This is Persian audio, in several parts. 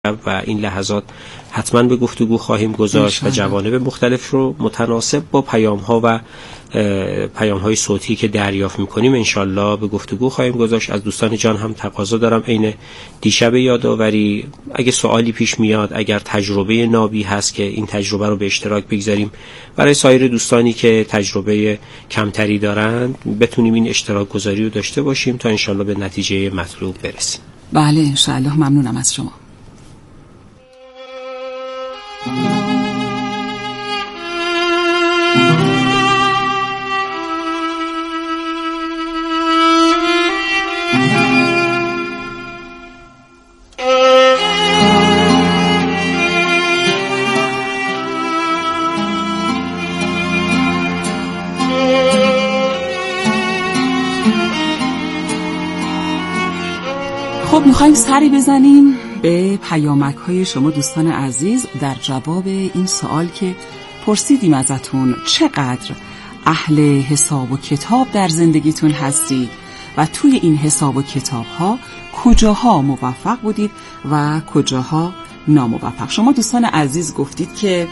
و این لحظات حتما به گفتگو خواهیم گذاشت و جوانب مختلف رو متناسب با پیام‌ها و پیام‌های صوتی که دریافت می‌کنیم انشالله به گفتگو خواهیم گذاشت. از دوستان جان هم تقاضا دارم عین دیشب یادآوری اگه سوالی پیش میاد، اگر تجربه نابی هست که این تجربه رو به اشتراک بگذاریم برای سایر دوستانی که تجربه کمتری دارند بتونیم این اشتراک گذاری رو داشته باشیم تا انشالله به نتیجه مطلوب برسیم. بله انشالله. ممنونم از شما. خب میخوایم سری بزنیم به پیامک‌های شما دوستان عزیز در جواب این سوال که پرسیدیم ازتون چقدر اهل حساب و کتاب در زندگیتون هستید و توی این حساب و کتاب‌ها کجاها موفق بودید و کجاها ناموفق. شما دوستان عزیز گفتید که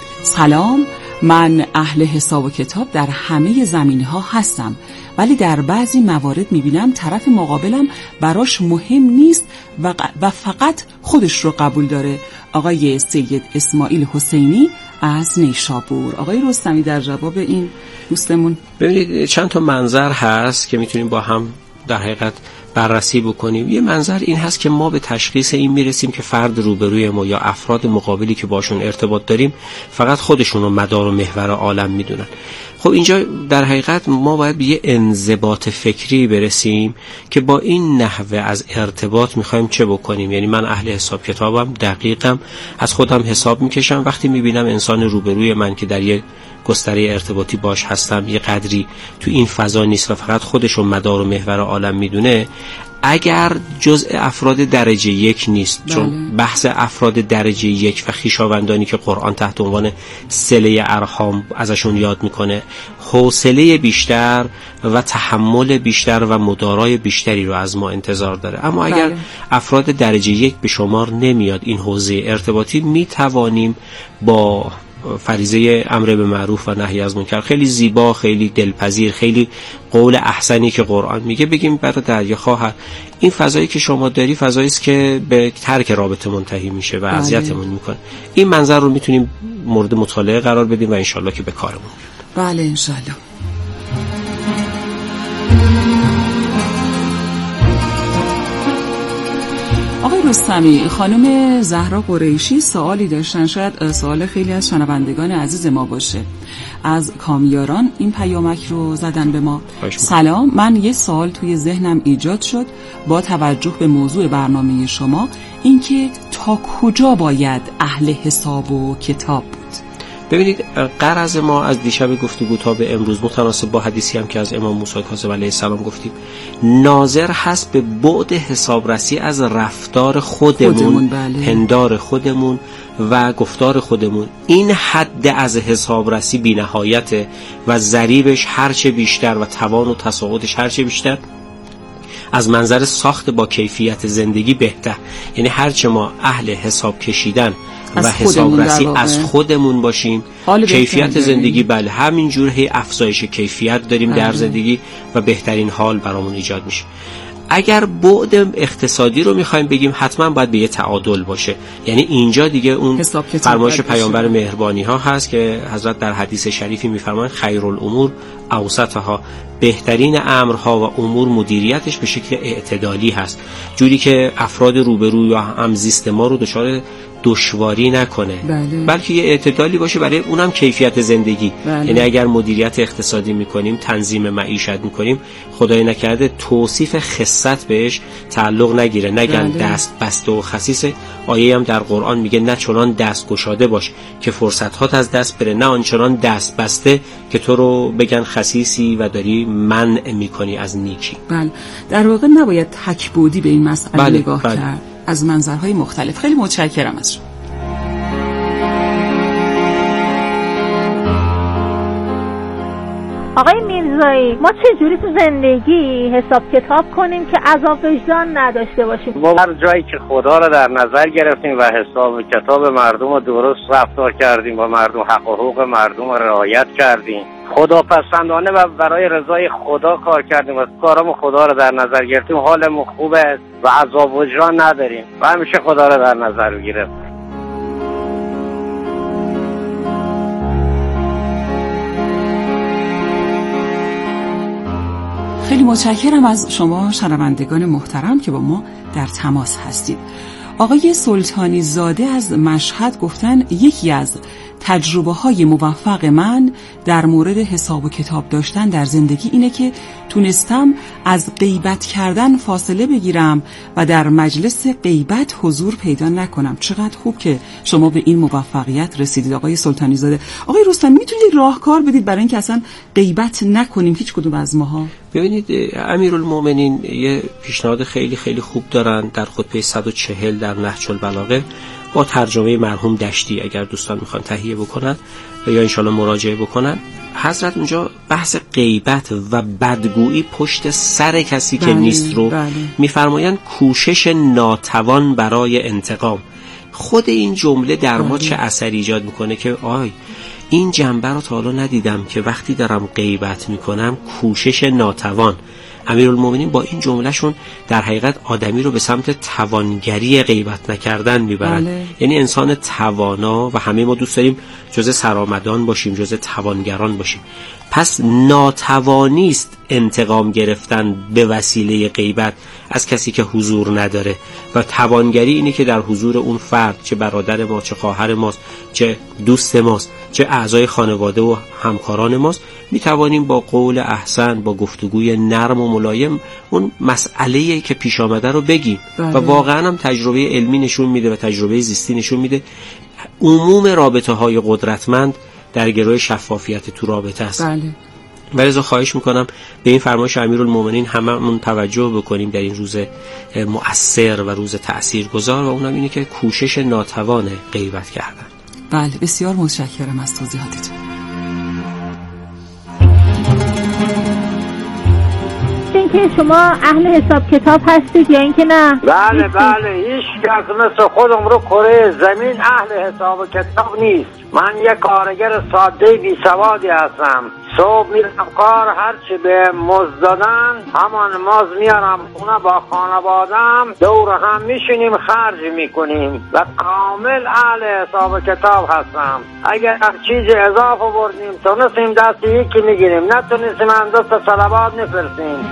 سلام، من اهل حساب و کتاب در همه زمینه‌ها هستم، ولی در بعضی موارد میبینم طرف مقابلم براش مهم نیست و فقط خودش رو قبول داره. آقای سید اسماعیل حسینی از نیشابور. آقای رستمی در جواب این دوستمون ببینید چند تا منظر هست که میتونیم با هم در حقیقت بررسی بکنیم. یه منظر این هست که ما به تشخیص این میرسیم که فرد روبروی ما یا افراد مقابلی که باشون ارتباط داریم فقط خودشون رو مدار و محور عالم میدونن. خب اینجا در حقیقت ما باید به یه انضباط فکری برسیم که با این نحوه از ارتباط میخوایم چه بکنیم. یعنی من اهل حساب کتابم، دقیقم، از خودم حساب میکشم. وقتی میبینم انسان روبروی من که در یه گستره ارتباطی باش هستم یه قدری تو این فضا نیست و فقط خودشو مدار و محور عالم میدونه، اگر جزء افراد درجه یک نیست، چون بحث افراد درجه یک و خویشاوندانی که قرآن تحت عنوان صله ارحام ازشون یاد میکنه حوصله بیشتر و تحمل بیشتر و مدارای بیشتری رو از ما انتظار داره. اما اگر افراد درجه یک به شمار نمیاد این حوزه ارتباطی، میتوانیم با فریضه امر به معروف و نهی از منکر خیلی زیبا، خیلی دلپذیر، خیلی قول احسنی که قرآن میگه بگیم برادر یا خواهر این فضایی که شما داری فضایی است که به ترک رابطه منتهی میشه و اذیتمون میکنه. این منظر رو میتونیم مورد مطالعه قرار بدیم و انشالله که به کارمون بیاد. بله انشالله. آقای رستمی، خانم زهرا قریشی سوالی داشتن، شاید سوال خیلی از شنوندگان عزیز ما باشه. از کامیاران این پیامک رو زدن به ما. سلام، من یه سوال توی ذهنم ایجاد شد با توجه به موضوع برنامه شما، اینکه تا کجا باید اهل حساب و کتاب بود؟ ببینید غرض ما از دیشب گفتگو تا به امروز متناسب با حدیثی هم که از امام موسی کاظم علیه السلام گفتیم ناظر هست به بعد حسابرسی از رفتار خودمون پندار خودمون و گفتار خودمون. این حد از حسابرسی بی نهایته و ضریبش هرچه بیشتر و توان و تساوتش هرچه بیشتر از منظر ساخت با کیفیت زندگی بهتر. یعنی هرچه ما اهل حساب کشیدن و حسابرسی از خودمون باشیم کیفیت زندگی بله همینجور هی افزایش کیفیت داریم در زندگی و بهترین حال برامون ایجاد میشه. اگر بعد اقتصادی رو میخوایم بگیم حتما باید به یه تعادل باشه. یعنی اینجا دیگه اون فرمایش پیامبر مهربانی ها هست که حضرت در حدیث شریفی میفرمایند خیرالامور اوسطها، بهترین امرها و امور مدیریتش به شکل اعتدالی هست، جوری که افراد روبرو یا همزیست ما رو دچار دشواری نکنه بلکه یه اعتدالی باشه برای اونم کیفیت زندگی. یعنی اگر مدیریت اقتصادی میکنیم، تنظیم معیشت میکنیم، خدای نکرده توصیف خست بهش تعلق نگیره، نگن دست بسته و خسیس. آیه هم در قرآن میگه نه چنان دست گشاده باش که فرصت‌هات از دست بره، نه آنچنان دست بسته که تو رو بگن خسیسی و داری منع میکنی از نیکی. بله در واقع نباید تکبودی به این مسئله نگاه کرد از منظرهای مختلف. خیلی متشکرم از شما. آقای میرزا میرزایی، ما چجوری تو زندگی حساب کتاب کنیم که عذاب وجدان نداشته باشیم؟ ما هر جایی که خدا رو در نظر گرفتیم و حساب کتاب مردم رو درست رفتار کردیم و مردم حق و حقوق مردم رو رعایت کردیم، خداپسندانه و برای رضای خدا کار کردیم و کارامون خدا رو در نظر گرفتیم، حالمون خوبه و عذاب وجدان نداریم و همیشه خدا رو در نظر بگیریم. خیلی متشکرم از شما شنوندگان محترم که با ما در تماس هستید. آقای سلطانی زاده از مشهد گفتن یکی از تجربه‌های موفق من در مورد حساب و کتاب داشتن در زندگی اینه که تونستم از غیبت کردن فاصله بگیرم و در مجلس غیبت حضور پیدا نکنم. چقدر خوب که شما به این موفقیت رسیدید آقای سلطانی زاده. آقای رستمی میتونید راهکار بدید برای اینکه اصلا غیبت نکنیم هیچ کدوم از ماها؟ ببینید امیرالمومنین یه پیشنهاد خیلی خیلی خوب دارن در خطبه 140 در نهج البلاغه با ترجمه مرحوم دشتی، اگر دوستان میخوان تهیه بکنن یا انشالله مراجعه بکنن. حضرت اونجا بحث غیبت و بدگویی پشت سر کسی که نیست رو میفرمایند کوشش ناتوان برای انتقام. خود این جمله در ما چه اثری ایجاد میکنه که این جنبه رو تا حالا ندیدم که وقتی دارم غیبت میکنم کوشش ناتوان. امیرالمومنین با این جملهشون در حقیقت آدمی رو به سمت توانگری غیبت نکردن میبرن. یعنی انسان توانا و همه ما دوست داریم جزء سرآمدان باشیم، جزء توانگران باشیم. پس ناتوانیست انتقام گرفتن به وسیله غیبت از کسی که حضور نداره و توانگری اینه که در حضور اون فرد، چه برادر ما، چه خواهر ماست، چه دوست ماست، چه اعضای خانواده و همکاران ماست، میتوانیم با قول احسن، با گفتگوی نرم و ملایم اون مسئله‌ای که پیش آمده رو بگیم. و واقعا هم تجربه علمی نشون میده و تجربه زیستی نشون میده عموم رابطه های قدرتمند در گروه شفافیت تو رابطه است. ولذا خواهش میکنم به این فرمایش امیرالمومنین هممون توجه بکنیم در این روز مؤثر و روز تاثیرگذار، و اونم اینه که کوشش ناتوان غیبت کردن. بله، بسیار متشکرم از توضیحاتتون. اینکه شما اهل حساب کتاب هستید یا اینکه نه؟ بله هیچ کس مثل خودم رو کره زمین اهل حساب و کتاب نیست. من یک کارگر ساده بی سوادی هستم. صبح میرم کار، هرچی به مزد دادن همان مزد میارم خونه، با خانوادم دور هم میشینیم خرج میکنیم و کامل اهل حساب و کتاب هستم. اگر چیزی اضافه بردیم تونستیم دست یکی میگیریم، نتونستیم هم دست صلوات نفرستیم.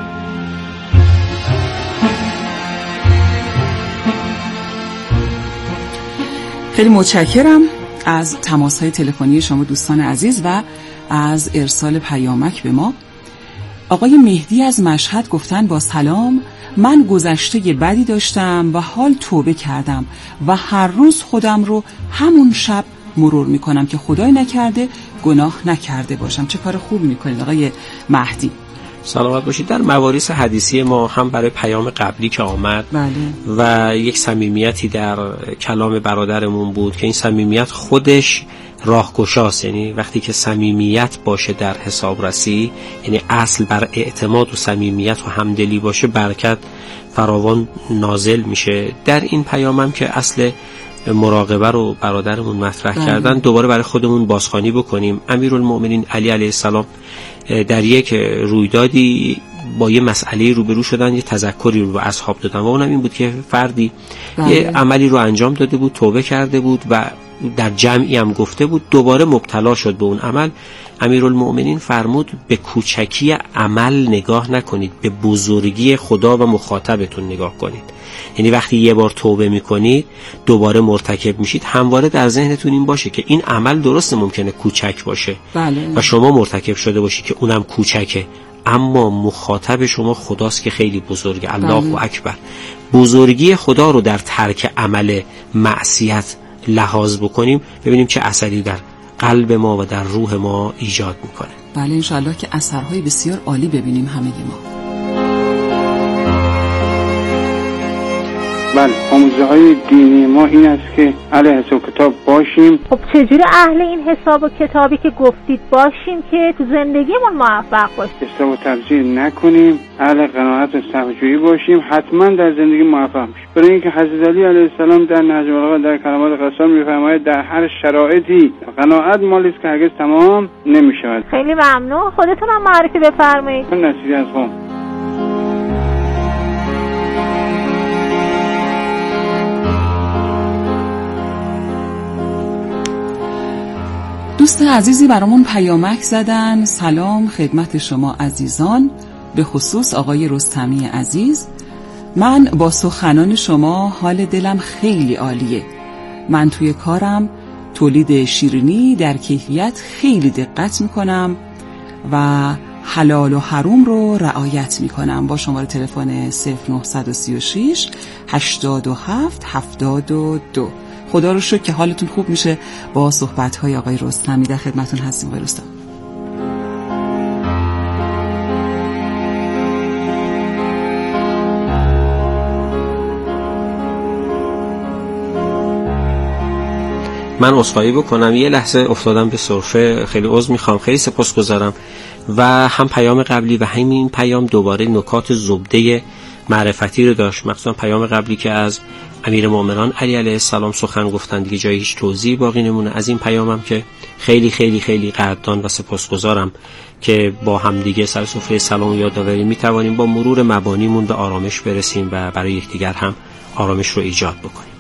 خیلی متشکرم از تماس‌های تلفنی شما دوستان عزیز و از ارسال پیامک به ما. آقای مهدی از مشهد گفتن با سلام، من گذشته بدی داشتم و حال توبه کردم و هر روز خودم رو همون شب مرور میکنم که خدای نکرده گناه نکرده باشم. چه کار خوب میکنید آقای مهدی. سلامت باشید. در مواریث حدیثی ما هم برای پیام قبلی که آمد و یک صمیمیتی در کلام برادرمون بود که این صمیمیت خودش راهگشاست. یعنی وقتی که صمیمیت باشه در حسابرسی، یعنی اصل بر اعتماد و صمیمیت و همدلی باشه، برکت فراوان نازل میشه. در این پیامم که اصل مراقبه رو برادرمون مطرح کردن، دوباره برای خودمون بازخوانی بکنیم. امیرالمومنین علی علیه السلام در یک رویدادی با یه مسئله روبرو شدن، یه تذکری رو به اصحاب دادن و اونم این بود که فردی یه عملی رو انجام داده بود، توبه کرده بود و در جمعی هم گفته بود، دوباره مبتلا شد به اون عمل. امیرالمومنین فرمود به کوچکی عمل نگاه نکنید، به بزرگی خدا و مخاطبتون نگاه کنید. یعنی وقتی یه بار توبه میکنید دوباره مرتکب میشید، همواره در ذهنتون این باشه که این عمل درسته ممکنه کوچک باشه و شما مرتکب شده باشید که اونم کوچکه، اما مخاطب شما خداست که خیلی بزرگه. الله اکبر. بزرگی خدا رو در ترک عمل معصیت لحاظ بکنیم، ببینیم چه اثری در قلب ما و در روح ما ایجاد میکنه. بله انشاءالله که اثرهای بسیار عالی ببینیم همه ما. بله، آموزه‌های دینی ما این است که اهل حساب کتاب باشیم. خب چجوری اهل این حساب و کتابی که گفتید باشیم که تو زندگیمون موفق باشیم؟ حساب و تبذیر نکنیم، اهل قناعت و صفاجویی باشیم، حتما در زندگی موفق میشیم. برای اینکه حضرت علی علیه السلام در نهج البلاغه در کلمات قصار میفرماید در هر شرایطی قناعت مالی است که هرگز تمام نمیشود. خیلی ممنون. خودتون هم معرفی بفرمایید. نصیری از قم. دوست عزیزی برامون پیامک زدن. سلام خدمت شما عزیزان، به خصوص آقای رستمی عزیز. من با سخنان شما حال دلم خیلی عالیه. من توی کارم تولید شیرینی در کیفیت خیلی دقت میکنم و حلال و حروم رو رعایت میکنم. با شماره تلفن 0936 87 72. خدا رو شکر که حالتون خوب میشه با صحبت‌های آقای رستمی. در خدمتون هستیم آقای رستمی. من عذرخواهی بکنم، یه لحظه افتادم به سرفه، خیلی عذر میخوام، خیلی سپاسگزارم. و هم پیام قبلی و همین پیام دوباره نکات زبده معرفتی رو داشت، مخصوصا پیام قبلی که از امیر مومنان علی علیه السلام سخن گفتن، دیگه جایی هیچ توضیح باقی نمونه. از این پیامم که خیلی خیلی خیلی قدردان و سپاسگزارم که با هم دیگه سر سفره سلام و یادآوری میتوانیم با مرور مبانیمون به آرامش برسیم و برای یکدیگر هم آرامش رو ایجاد بکنیم.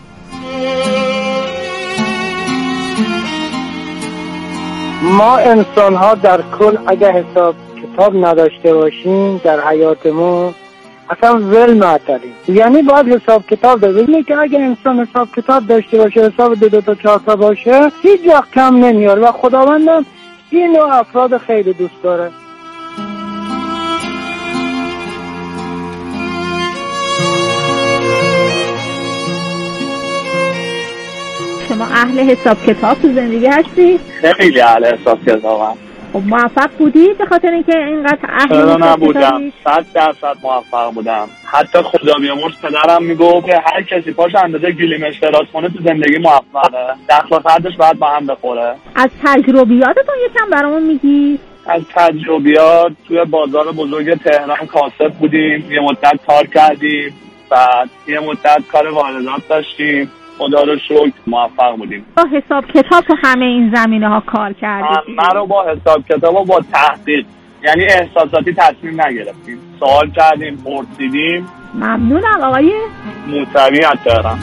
ما انسان ها در کل اگه حساب کتاب نداشته باشیم در حیاتمون اصلا ول معطلیم. یعنی باید حساب کتاب داشته. که اگه انسان حساب کتاب داشته باشه، حساب 2 تا 4 تا باشه، هیچ وقت کم نمیاره و خداوندم این نوع افراد خیلی دوست داره. شما اهل حساب کتاب تو زندگی هستی؟ خیلی اهل حساب کتابم. خب موفق بودی به خاطر اینکه اینقدر اهل حساب نبودم؟ 100% موفق بودم. حتی خدا بیامرز پدرم میگفت که هر کسی پاش اندازه گلیمش دراز کنه تو زندگی موفقه. دخل و خردش باید با هم بخوره. از تجربیاتتون یکم برامون میگی؟ از تجربیات توی بازار بزرگ تهران کاسب بودیم، یه مدت کار کردیم، بعد یه مدت کار واردات داشتیم. خدا رو شکر موفق بودیم. با حساب کتاب تو همه این زمینه ها کار کردیم. من رو با حساب کتاب و با تحقیق، یعنی احساساتی تصمیم نگرفتیم، سوال کردیم، پرسیدیم. ممنونم آقای موسوی از تهران.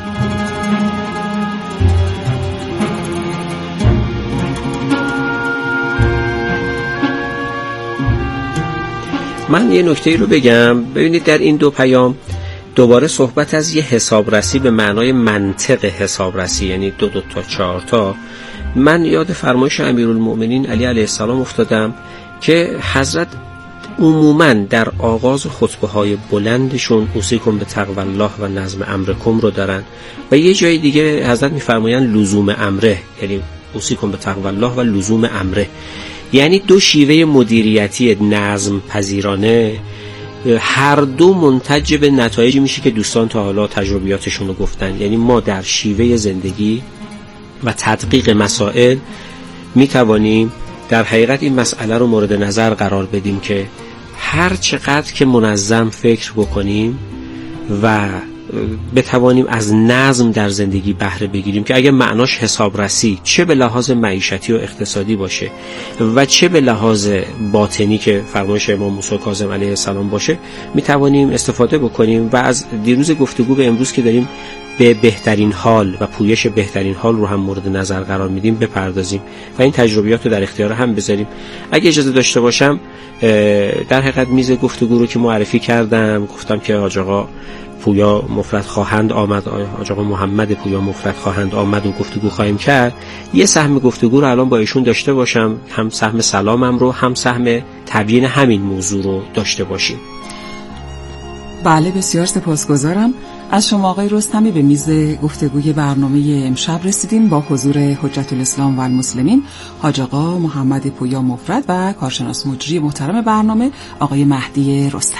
من یه نکته رو بگم. ببینید در این دو پیام دوباره صحبت از یه حسابرسی به معنای منطق حسابرسی، یعنی 2 تا 4 تا. من یاد فرمایش امیرالمؤمنین علی علیه السلام افتادم که حضرت عموماً در آغاز خطبه‌های بلندشون اوصیکم به تقوی الله و نظم امرکم رو دارن و یه جای دیگه حضرت می‌فرمایند لزوم امره، یعنی اوصیکم به تقوی الله و لزوم امره، یعنی دو شیوه مدیریتی نظم پذیرانه هر دو منتج به نتایجی میشه که دوستان تا حالا تجربیاتشون رو گفتن. یعنی ما در شیوه زندگی و تدقیق مسائل میتوانیم در حقیقت این مسئله رو مورد نظر قرار بدیم که هر چقدر که منظم فکر بکنیم و بتوانیم از نظم در زندگی بهره بگیریم که اگه معناش حسابرسی چه به لحاظ معیشتی و اقتصادی باشه و چه به لحاظ باطنی که فرمایش امام موسی کاظم علیه السلام باشه، میتوانیم استفاده بکنیم و از دیروز گفتگو به امروز که داریم به بهترین حال و پویش بهترین حال رو هم مورد نظر قرار میدیم بپردازیم و این تجربیات رو در اختیار هم بذاریم. اگه اجازه داشته باشم در حقیقت میز گفتگو رو که معرفی کردم، گفتم که حاج آقا پویا مفرد خواهند آمد، حاج آقا محمد پویا مفرد خواهند آمد و گفتگو خواهیم کرد. یه سهم گفتگو رو الان با ایشون داشته باشم، هم سهم سلامم رو هم سهم تبیین همین موضوع رو داشته باشیم. بله بسیار سپاسگزارم از شما آقای رستمی. به میز گفتگوی برنامه امشب رسیدیم با حضور حجت الاسلام و المسلمین حاج آقا محمد پویا مفرد و کارشناس مجری محترم برنامه آقای مهدی رستمی.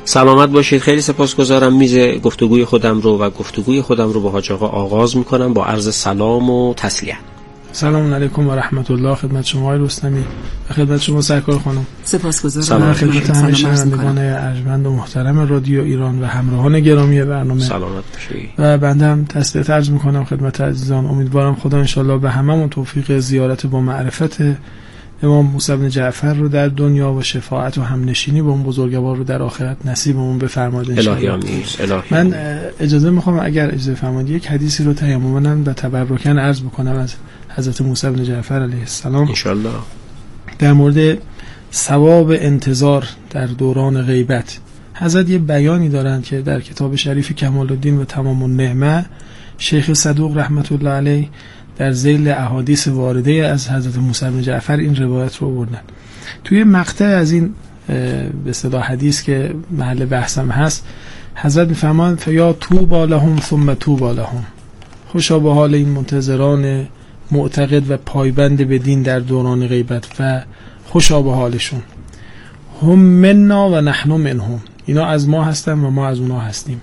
سلامت باشید. خیلی سپاسگزارم. میز گفتگوی خودم رو با حاج آقا آغاز میکنم با عرض سلام و تسلیت. سلام علیکم و رحمت الله خدمت شما آقای رستمی و خدمت شما سرکار خانم. سپاسگزارم. خدمت همه شنوندگان ارجمند و محترم رادیو ایران و همراهان گرامی برنامه سلامت باشید. و بنده هم تسلیت عرض میکنم خدمت عزیزان. امیدوارم خدا انشالله به هممون توفیق زیارت با معرفت امام موسی بن جعفر رو در دنیا و شفاعت و همنشینی با اون بزرگوار رو در آخرت نصیبمون بفرماید الهی آمین. من اجازه میخوام اگر اجازه فرمایید یک حدیثی رو تیمماً و تبرکاً عرض بکنم از حضرت موسی بن جعفر علیه السلام ان شاء الله در مورد ثواب انتظار در دوران غیبت. حضرت یه بیانی دارند که در کتاب شریف کمال الدین و تمام النعمه شیخ صدوق رحمت الله علیه در ذیل احادیث وارده از حضرت موسی بن جعفر این روایت رو آوردن. توی مقطع از این به اصطلاح حدیث که محل بحثم هست، حضرت میفرمایند فیا طوبی لهم ثم طوبی لهم، خوشا به حال این منتظران معتقد و پایبند به دین در دوران غیبت و خوشا به حالشون. هم منا و نحن منهم، اینا از ما هستن و ما از اونا هستیم.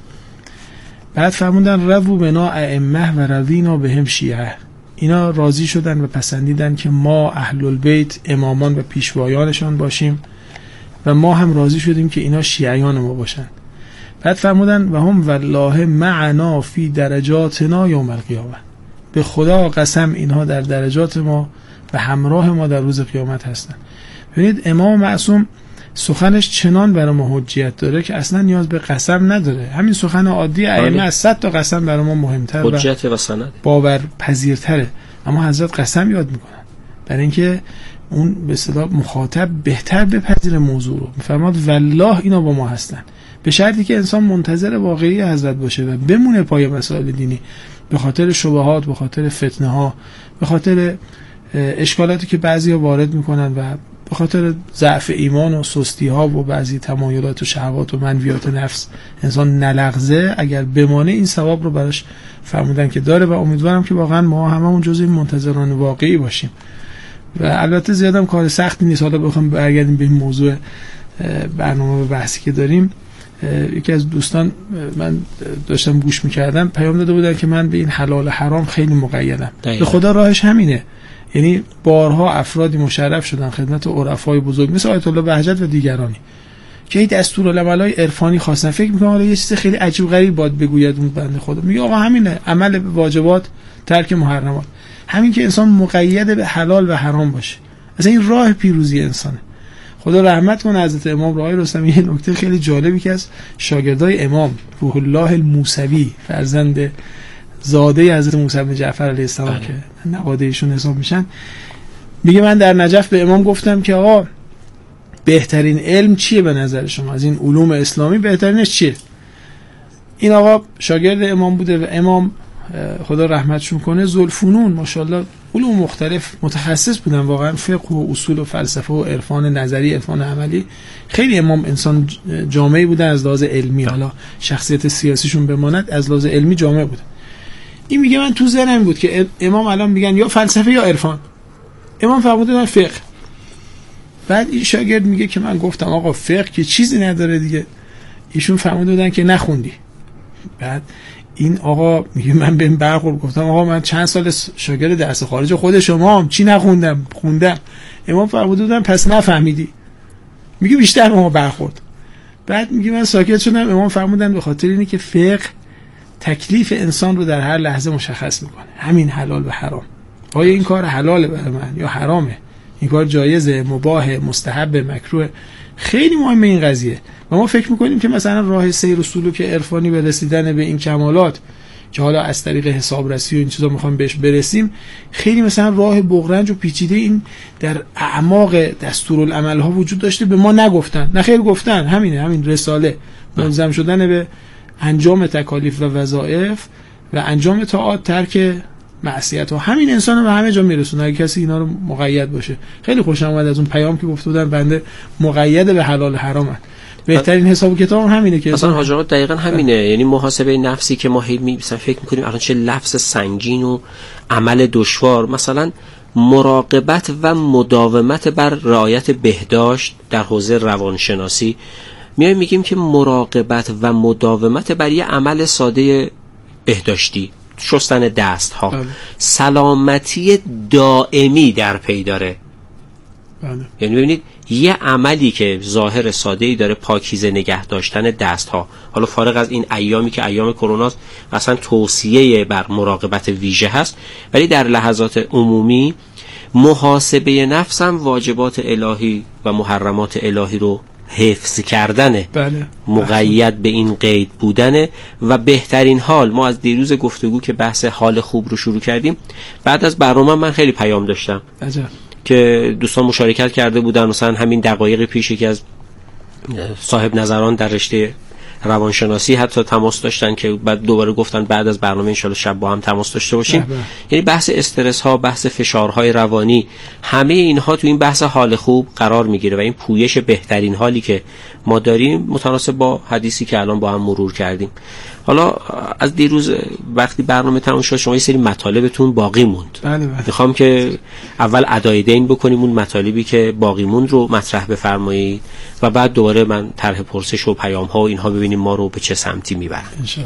بعد فرمودن رو بنا ائمه و روینا بهم شیعه، اینا راضی شدن و پسندیدن که ما اهل البیت امامان و پیشوایانشان باشیم و ما هم راضی شدیم که اینا شیعیان ما باشن. بعد فرمودن و هم والله معنا فی درجاتنا یوم القیامه، به خدا قسم اینها در درجات ما و همراه ما در روز قیامت هستن. ببینید امام معصوم سخنش چنان برای ما حجیت داره که اصلا نیاز به قسم نداره. همین سخن عادی ائمه از 100 تا قسم برای ما مهمتر حجت و سند باورپذیرتره، اما حضرت قسم یاد میکنن برای اینکه اون به اصطلاح مخاطب بهتر بپذیره موضوع رو. میفرماد والله اینا با ما هستن، به شرطی که انسان منتظر واقعی حضرت باشه و بمونه پای مسائل دینی، به خاطر شبهات، به خاطر فتنه ها، به خاطر اشکالاتی که بعضیا وارد میکنن و به خاطر ضعف ایمان و سستی ها و بعضی تمایلات و شهوات و منویات نفس انسان نلغزه، اگر بمانه این ثواب رو براش فرمودن که داره. و امیدوارم که واقعا ما هممون جزء این منتظران واقعی باشیم. و البته زیادم کار سختی نیست. حالا بخوام برگردیم به این موضوع برنامه و بحثی که داریم، یکی از دوستان من داشتم گوش میکردم پیام داده بودن که من به این حلال حرام خیلی مقیدم. به خدا راهش همینه. یعنی بارها افرادی مشرف شدن خدمت عرفای بزرگ مثل آیت الله بهجت و دیگرانی که این دستورالعملای عرفانی خواستن. فکر میکنم حالا یه چیز خیلی عجیب غریب باید بگوید اون بنده خدا. میگه آقا همینه، عمل به واجبات، ترک محرمات، همین که انسان مقید به حلال و حرام باشه. اصلا این راه پیروزی انسانه. خدا رحمت کنه حضرت امام رای رستمی. یه نکته خیلی جالبی که از شاگردای امام روح الله الموسوی فرزند زاده حضرت موسی بن جعفر علیه السلام که نواده ایشون حساب میشن، میگه من در نجف به امام گفتم که آقا بهترین علم چیه به نظر شما؟ از این علوم اسلامی بهترینش چیه؟ این آقا شاگرد امام بوده و امام خدا رحمتشون کنه ذوالفنون ماشاءالله علوم مختلف متخصص بودن، واقعا فقه و اصول و فلسفه و عرفان نظری، عرفان عملی. خیلی امام انسان جامعی بودن از لحاظ علمی، حالا شخصیت سیاسیشون بماند، از لحاظ علمی جامع بودن. این میگه من تو ذهنم بود که امام الان میگن یا فلسفه یا عرفان، امام فرمودن فقه. بعد این شاگرد میگه که من گفتم آقا فقه که چیزی نداره دیگه، ایشون فرمودن که نخوندی. بعد این آقا میگه من بهم برخورد، گفتم آقا من چند سال شاگرد درس خارج خود شما هم چی نخوندم؟ خوندم. امام فرمودن پس نفهمیدی. میگه بیشتر ما برخورد. بعد میگه من ساکت شدم. امام فرمودن به خاطر اینه که فقه تکلیف انسان رو در هر لحظه مشخص میکنه، همین حلال و حرام. آیا این کار حلاله برای من یا حرامه؟ این کار جایزه، مباحه، مستحب، مکروه؟ خیلی مهمه این قضیه. و ما فکر میکنیم که مثلا راه سیر و سلوک عرفانی به رسیدن به این کمالات که حالا از طریق حسابرسی و این چیزا میخوام بهش برسیم، خیلی مثلا راه بغرنج و پیچیده این در اعماق دستورالعمل ها وجود داشته، به ما نگفتن. نه خیر گفتن، همین رساله، ملزم شدن به انجام تکالیف و وظایف و انجام طاعات، ترک معصیت ها. همین انسان رو به همه جا میرسونه اگه کسی اینا رو مقید باشه. خیلی خوشم اومد از اون پیام که گفته بودن بنده مقید به حلال حرامه. بهترین حساب کتاب همینه که اصلا حاج آقا دقیقاً همینه. یعنی محاسبه نفسی که ما مثلا فکر می‌کنیم الان چه لفظ سنگین و عمل دشوار، مثلا مراقبت و مداومت بر رعایت بهداشت در حوزه روانشناسی میایم میگیم که مراقبت و مداومت بر یه عمل ساده بهداشتی، شستن دست ها، سلامتی دائمی در پی داره. یعنی ببینید یه عملی که ظاهر ساده‌ای داره، پاکیزه نگه داشتن دست ها، حالا فارغ از این ایامی که ایام کرونا اصلا توصیه بر مراقبت ویژه هست، ولی در لحظات عمومی محاسبه نفس هم واجبات الهی و محرمات الهی رو حفظ کردنه. مقید به این قید بودنه. و بهترین حال، ما از دیروز گفتگو که بحث حال خوب رو شروع کردیم، بعد از برنامه من خیلی پیام داشتم که دوستان مشارکت کرده بودن، مثلا همین دقایق پیش که از صاحب نظران در رشته روانشناسی حتی تماس داشتن که بعد دوباره گفتن بعد از برنامه انشالله شب با هم تماس داشته باشیم. یعنی بحث استرس ها، بحث فشارهای روانی، همه اینها تو این بحث حال خوب قرار میگیره و این پویش بهترین حالی که ما داریم متناسب با حدیثی که الان با هم مرور کردیم. حالا از دیروز وقتی برنامه تموم شد شما یه سری مطالبتون باقی موند. میخوام که اول ادای دین بکنیم اون مطالبی که باقی موند رو مطرح بفرمایید و بعد دوباره من طرح پرسش و پیام ها و اینها ببینیم ما رو به چه سمتی میبرن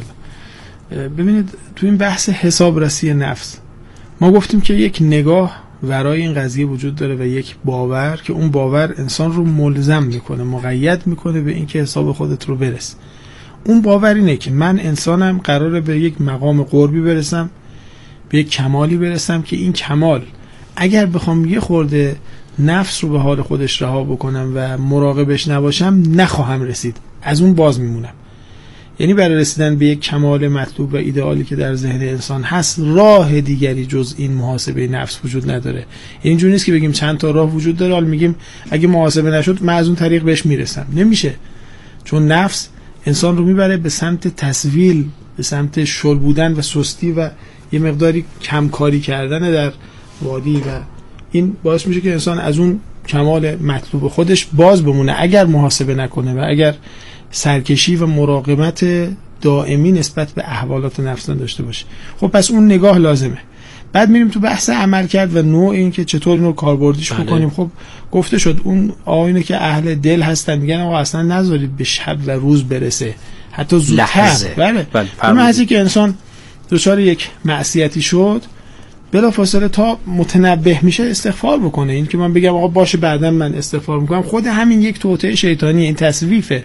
انشالله. ببینید تو این بحث حسابرسی نفس ما گفتیم که یک نگاه ورای این قضیه وجود داره و یک باور که اون باور انسان رو ملزم میکنه، مقید میکنه به اینکه حساب خودت رو برس. اون باور اینه که من انسانم، قراره به یک مقام قربی برسم، به یک کمالی برسم که این کمال اگر بخوام یه خورده نفس رو به حال خودش رها بکنم و مراقبش نباشم نخواهم رسید، از اون باز میمونم. یعنی برای رسیدن به یک کمال مطلوب و ایدئالی که در ذهن انسان هست راه دیگری جز این محاسبه نفس وجود نداره. یعنی اینجوری نیست که بگیم چند تا راه وجود داره حالا میگیم اگه محاسبه نشد من از اون طریق بهش میرسم. نمیشه، چون نفس انسان رو میبره به سمت تسویل، به سمت شل بودن و سستی و یه مقداری کمکاری کردن در وادی و این باعث میشه که انسان از اون کمال مطلوب خودش باز بمونه اگر محاسبه نکنه و اگر سرکشی و مراقبت دائمی نسبت به احوالات نفس داشته باشه. خب پس اون نگاه لازمه. بعد میریم تو بحث عمل کرد و نوع این که چطور اینو کاربردیش بکنیم. خب گفته شد اون آقایونی که اهل دل هستن میگن آقا اصلا نذارید به شب و روز برسه، حتی زودتر. بله اون حسی که انسان دچار یک معصیتی شد بلافاصله تا متنبه میشه استغفار بکنه. این که من بگم آقا باشه بعدا من استغفار میکنم، خود همین یک توطئه شیطانی، این تصویفه.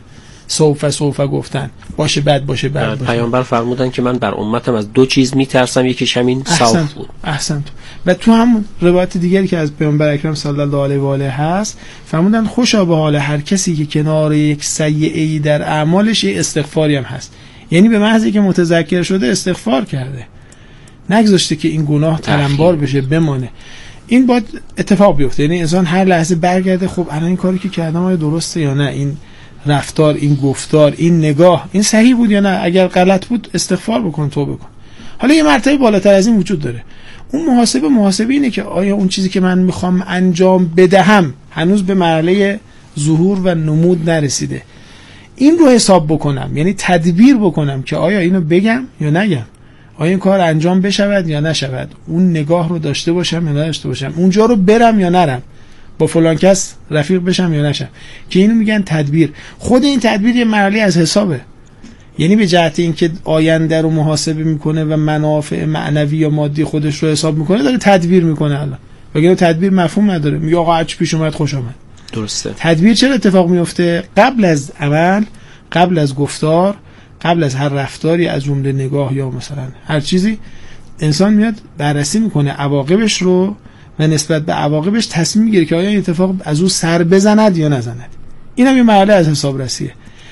سوف گفتن باشه بعد باشه. پیامبر فرمودن که من بر امتم از دو چیز میترسم، یکیش همین سوف بود. احسنت. و تو هم روایت دیگری که از پیامبر اکرم صلی الله علیه و آله هست فرمودن خوشا به حال هر کسی که کنار یک سیئه‌ای در اعمالش استغفاری هم هست. یعنی به محض اینکه متذکر شده استغفار کرده، نگذاشته که این گناه تلمبار بشه بمانه. این باید اتفاق بیفته. یعنی انسان هر لحظه برگرده خب الان این کاری که کردم آیا درسته یا نه، این رفتار، این گفتار، این نگاه، این صحیح بود یا نه، اگر غلط بود استغفار بکن، توبه کن. حالا یه مرتبه بالاتر از این وجود داره. اون محاسبه اینه که آیا اون چیزی که من میخوام انجام بدهم هنوز به مرحله ظهور و نمود نرسیده، این رو حساب بکنم، یعنی تدبیر بکنم که آیا اینو بگم یا نگم، آیا این کار انجام بشود یا نشود، اون نگاه رو داشته باشم یا نداشته باشم، اونجا رو برم یا نرم، با فلان کس رفیق بشم یا نشم، که اینو میگن تدبیر. خود این تدبیر یه مرحله از حسابه. یعنی به جهت اینکه آینده رو محاسبه میکنه و منافع معنوی یا مادی خودش رو حساب میکنه داره تدبیر میکنه. الان وگرنه تدبیر مفهوم نداره. میگه آقا هرچی پیش اومد خوش اومد. درسته. تدبیر چرا اتفاق میفته؟ قبل از عمل، قبل از گفتار، قبل از هر رفتاری از جمله نگاه یا مثلا هر چیزی، انسان میاد بررسی میکنه عواقبش رو و نسبت به عواقبش تصمیم میگیره که آیا این اتفاق از او سر بزند یا نزند. این هم یه مرحله از حسابرسیه.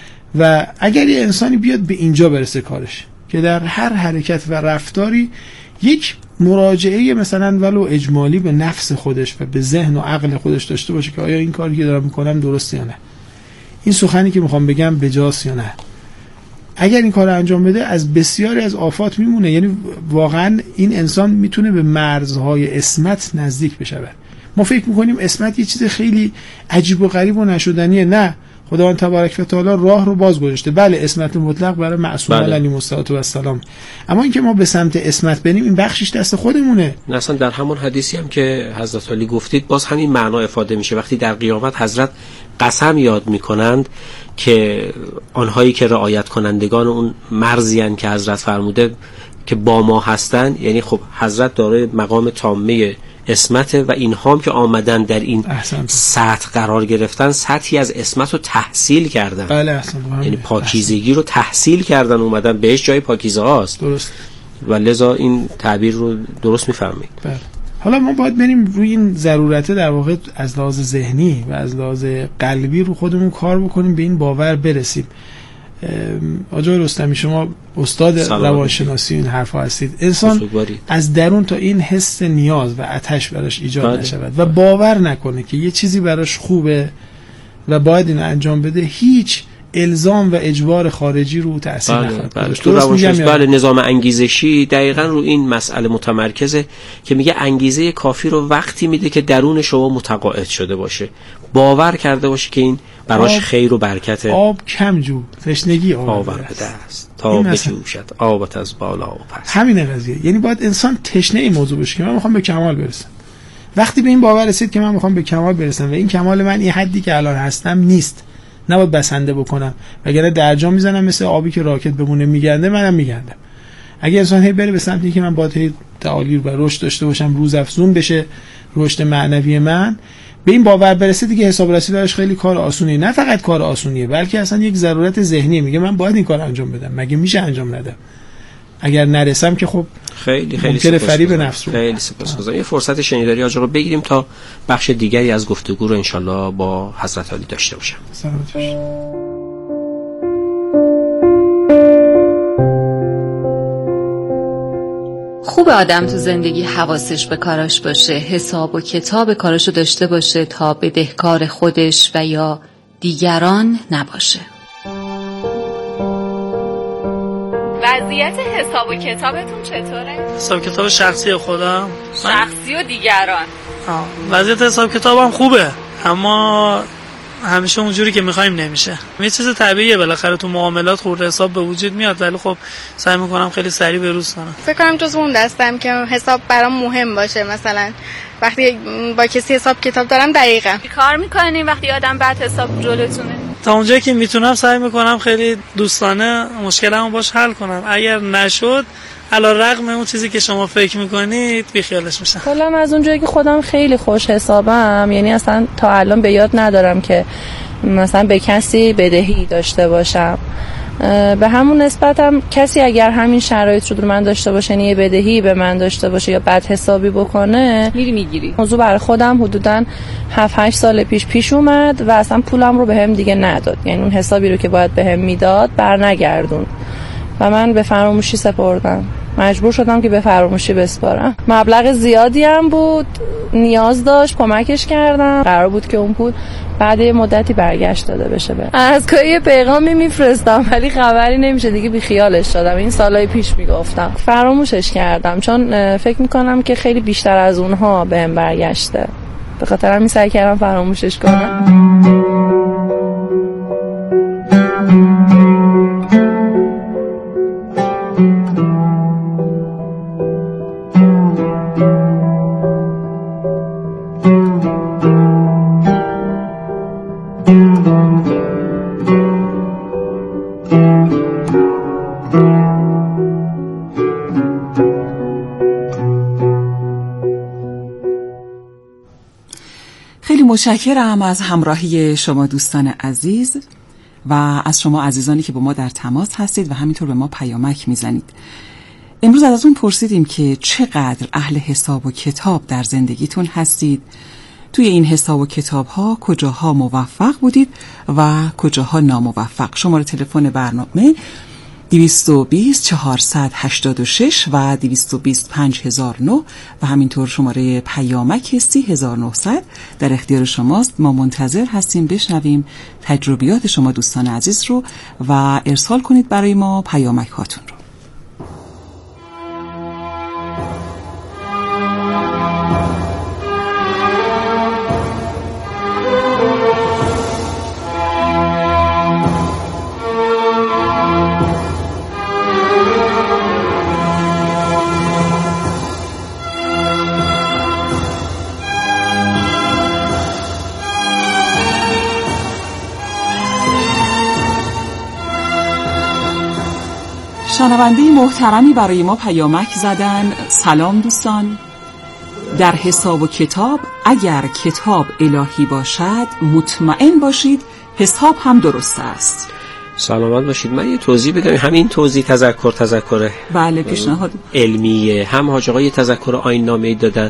و اگر یه انسانی بیاد به اینجا برسه کارش که در هر حرکت و رفتاری یک مراجعه مثلا ولو اجمالی به نفس خودش و به ذهن و عقل خودش داشته باشه که آیا این کاری که دارم میکنم درسته یا نه، این سخنی که میخوام بگم بجاست یا نه، اگر این کار انجام بده از بسیاری از آفات میمونه. یعنی واقعا این انسان میتونه به مرزهای عصمت نزدیک بشه. ما فکر میکنیم عصمت یه چیز خیلی عجیب و غریب و نشدنیه. نه، خداوند تبارک و تعالی راه رو باز گذاشته. بله عصمت مطلق برای معصومان علیهم السلام، اما اینکه ما به سمت عصمت بریم این بخشش دست خودمونه. اصلا در همون حدیثی هم که حضرت علی گفتید باز همین معنا افاده میشه. وقتی در قیامت حضرت قسم یاد میکنند که آنهایی که رعایت کنندگان اون مرزیان که حضرت فرموده که با ما هستن، یعنی خب حضرت دارای مقام تامه عصمت و اینها هم که آمدن در این سطح قرار گرفتن سطحی از عصمت رو تحصیل کردن. بله یعنی پاکیزگی رو تحصیل کردن، اومدن بهش جای پاکیزه هاست. درست. و لذا این تعبیر رو درست میفرمایید. بله. حالا ما باید بریم روی این ضرورته در واقع از لحاظ ذهنی و از لحاظ قلبی رو خودمون کار بکنیم، به این باور برسیم. آقای رستمی شما استاد روانشناسی این حرفا هستید. انسان از درون تا این حس نیاز و آتش براش ایجاد نشود و باور نکنه که یه چیزی براش خوبه و باید اینو انجام بده، هیچ الزام و اجبار خارجی رو تأثیر نخواهد گذاشت. درست میگم؟ بله، نظام انگیزشی دقیقاً رو این مسئله متمرکزه که میگه انگیزه کافی رو وقتی میده که درون شما متقاعد شده باشه، باور کرده باشه که این براش خیر و برکته. آب کم جو، تشنگی آورده است تا بجوشد آبت از بالا و پس. همین قضیه. یعنی باید انسان تشنه این موضوع بشه که من میخوام به کمال برسم. وقتی به این باور رسید که من میخوام به کمال برسم و این کمال من این حدی که الان هستم نیست، نباید بسنده بکنم، وگرنه درجا میزنم مثل آبی که راکت بمونه میگنده، منم میگندم. اگه انسان هی بره به سمتی که من باید هی تعالی و رشد داشته باشم، روز افزون بشه رشد معنوی من، به این باور برسه دیگه حساب رسی دارش خیلی کار آسونیه. نه فقط کار آسونیه بلکه اصلا یک ضرورت ذهنیه. میگه من باید این کار انجام بدم، مگه میشه انجام ندم؟ اگر نرسم که خب خیلی ممکنه فریب نفس رو. خیلی سپاسگزارم. یه فرصت شنیداری آقا رو بگیریم تا بخش دیگری از گفتگو رو انشالله با حضرت علی داشته باشم. خوب آدم تو زندگی حواسش به کاراش باشه، حساب و کتاب کاراشو داشته باشه تا بدهکار خودش و یا دیگران نباشه. وضعیت حساب و کتابتون چطوره؟ حساب کتاب شخصی خودم؟ شخصی و دیگران. وضعیت حساب کتابم خوبه، اما همیشه اونجوری که میخوایم نمیشه. یه چیز طبیعیه، بالاخره تو معاملات خورده حساب به وجود میاد، ولی خب سعی میکنم خیلی سریع بروز کنم. فکر کنم جز اون دستم که حساب برام مهم باشه. مثلا وقتی با کسی حساب کتاب دارم دقیقاً کار میکنیم وقتی آدم بعد حساب جلوتونه. تا اونجایی که میتونم سعی میکنم خیلی دوستانه مشکلمو باش حل کنم. اگر نشد علی رغم اون چیزی که شما فکر میکنید بیخیالش میشم. کلا از اونجایی که خودم خیلی خوش حسابم، یعنی اصلا تا الان به یاد ندارم که مثلا به کسی بدهی داشته باشم. به همون نسبتم کسی اگر همین شرایط رو من داشته باشه، یعنی یه بدهی به من داشته باشه یا بد حسابی بکنه، میگیری. موضوع برای خودم حدوداً 7-8 سال پیش اومد و اصلا پولم رو بهم دیگه نداد. یعنی اون حسابی رو که باید بهم میداد برنگردون و من به فراموشی سپردم. مجبور شدم که به فراموشی بسپارم. مبلغ زیادی هم بود، نیاز داشت، کمکش کردم. قرار بود که اون پول بعد یه مدتی برگشت داده بشه. از گاهی پیغامی میفرستم ولی خبری نمیشه دیگه، بی خیالش شدم. این سالای پیش میگفتم فراموشش کردم، چون فکر میکنم که خیلی بیشتر از اونها بهم برگشته. به خاطر همین سعی کردم فراموشش کنم. متشکرم از همراهی شما دوستان عزیز و از شما عزیزانی که با ما در تماس هستید و همینطور به ما پیامک میزنید. امروز ازتون پرسیدیم که چقدر اهل حساب و کتاب در زندگیتون هستید، توی این حساب و کتاب ها کجاها موفق بودید و کجاها ناموفق. شماره تلفن برنامه 220 486 و 220 5009 و همینطور شماره پیامک 30900 در اختیار شماست. ما منتظر هستیم بشنویم تجربیات شما دوستان عزیز رو و ارسال کنید برای ما پیامک هاتون رو. شنونده محترمی برای ما پیامک زدن. سلام دوستان، در حساب و کتاب اگر کتاب الهی باشد مطمئن باشید حساب هم درست است. سلامت باشید. من یه توضیح بدم. همین توضیح تذکر بله پیشنهاد علمیه. هم حاج آقا یه تذکر آیین نامه‌ای دادن،